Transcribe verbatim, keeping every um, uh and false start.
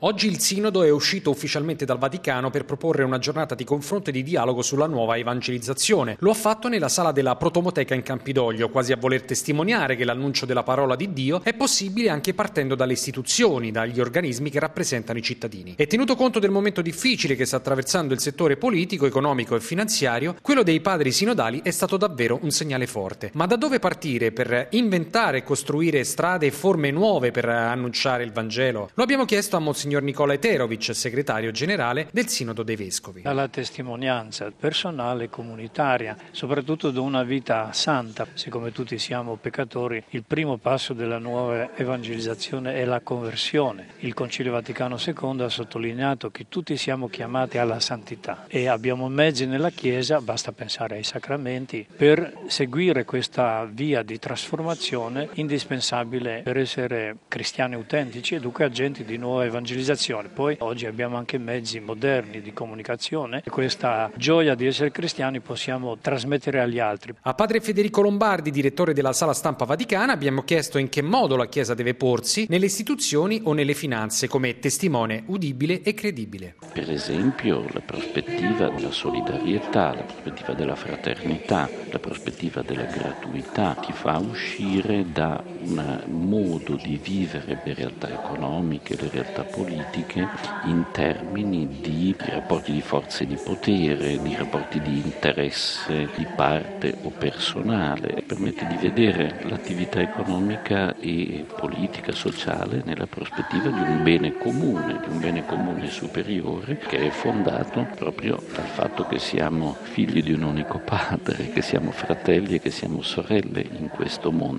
Oggi il Sinodo è uscito ufficialmente dal Vaticano per proporre una giornata di confronto e di dialogo sulla nuova evangelizzazione. Lo ha fatto nella sala della Protomoteca in Campidoglio, quasi a voler testimoniare che l'annuncio della parola di Dio è possibile anche partendo dalle istituzioni, dagli organismi che rappresentano i cittadini. E tenuto conto del momento difficile che sta attraversando il settore politico, economico e finanziario, quello dei padri sinodali è stato davvero un segnale forte. Ma da dove partire per inventare e costruire strade e forme nuove per annunciare il Vangelo? Lo abbiamo chiesto a Monsignor Nicola Eterovic, segretario generale del Sinodo dei Vescovi. Dalla testimonianza personale e comunitaria, soprattutto da una vita santa. Siccome tutti siamo peccatori, il primo passo della nuova evangelizzazione è la conversione. Il Concilio Vaticano secondo ha sottolineato che tutti siamo chiamati alla santità e abbiamo mezzi nella Chiesa, basta pensare ai sacramenti, per seguire questa via di trasformazione indispensabile per essere cristiani autentici e dunque agenti di nuova evangelizzazione. Poi oggi abbiamo anche mezzi moderni di comunicazione e questa gioia di essere cristiani possiamo trasmettere agli altri. A padre Federico Lombardi, direttore della Sala Stampa Vaticana, abbiamo chiesto in che modo la Chiesa deve porsi nelle istituzioni o nelle finanze come testimone udibile e credibile. Per esempio la prospettiva della solidarietà, la prospettiva della fraternità, la prospettiva della gratuità ti fa uscire da un modo di vivere le realtà economiche, le realtà politiche in termini di rapporti di forza e di potere, di rapporti di interesse di parte o personale. Permette di vedere l'attività economica e politica, sociale nella prospettiva di un bene comune, di un bene comune superiore che è fondato proprio dal fatto che siamo figli di un unico padre, che siamo fratelli e che siamo sorelle in questo mondo.